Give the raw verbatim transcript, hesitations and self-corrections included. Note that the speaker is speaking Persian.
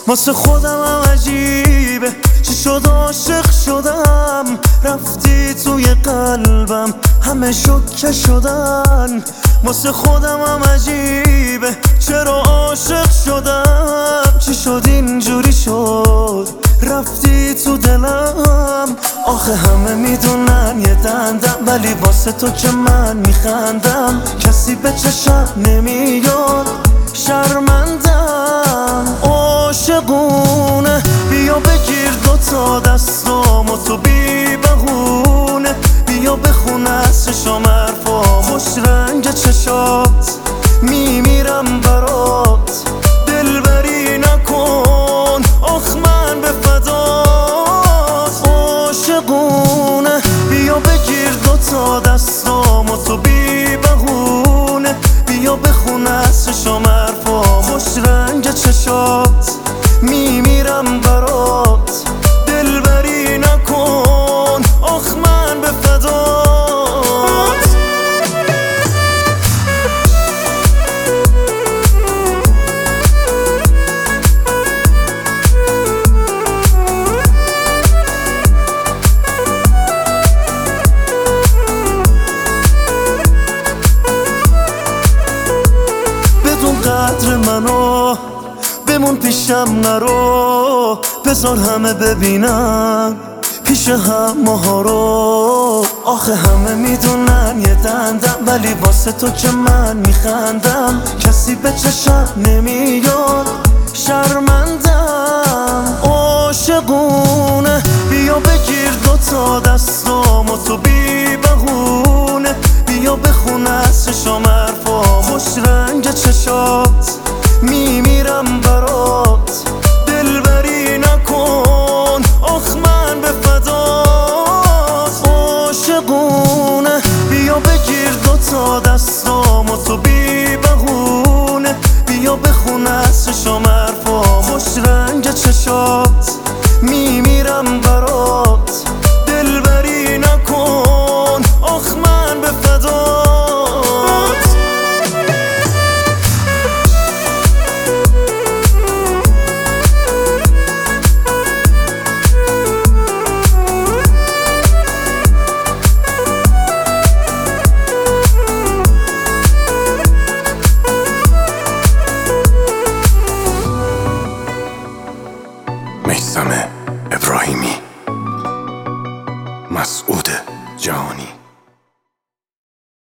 واسه خودم هم عجیبه چی شد عاشق شدم، رفتی توی قلبم همه شکه شدن. واسه خودم هم عجیبه چرا عاشق شدم، چی شد اینجوری شد رفتی تو دلم. آخه همه میدونن یه دندم، ولی واسه تو که من میخندم. کسی به چشم نمیاد شرمندم. عاشقونه بیا بگیر دوتا دستامو تو بی بهونه، بیا بخون از چشام حرفا خوش رنگ چشات، میمیرم برات دلبری نکن آخ من به فدات. عاشقونه بیا بگیر دوتا دستامو تو بی بهونه، بیا بخون از چشام حرفا خوش رنگ چشات، میمیرم برات دلبری نکن آخ من به فدات. بدون قدر منو بمون پیشم نرو، بذار همه ببینن پیش هم ماها رو. آخه همه میدونن یه دندم، ولی واسه تو که من میخندم. کسی به چشم نمیاد شرمندم. عاشقونه بیا بگیر دوتا دستامو تو بی بهونه، بیا بخون از چشام حرفا خوش رنگ چشات، میمیرم برات دلبری نکن آخ من به فدات. عاشقونه بیا بگیر دوتا دستامو تو بی بهونه، بیا بخون از چشام حرفا خوش رنگ چشات، میمیرم برات دلبری نکن آخ من به فدات. میثم ابراهیمی، مسعود جهانی.